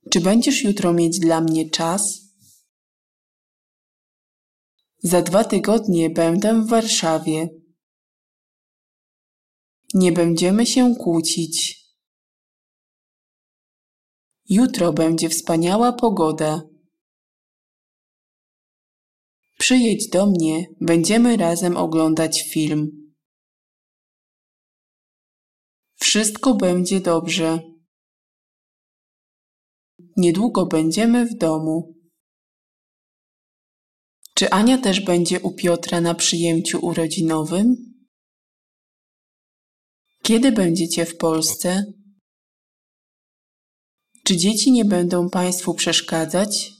Czy będziesz jutro mieć dla mnie czas? Za 2 tygodnie będę w Warszawie. Nie będziemy się kłócić. Jutro będzie wspaniała pogoda. Przyjedź do mnie, będziemy razem oglądać film. Wszystko będzie dobrze. Niedługo będziemy w domu. Czy Ania też będzie u Piotra na przyjęciu urodzinowym? Kiedy będziecie w Polsce? Czy dzieci nie będą Państwu przeszkadzać?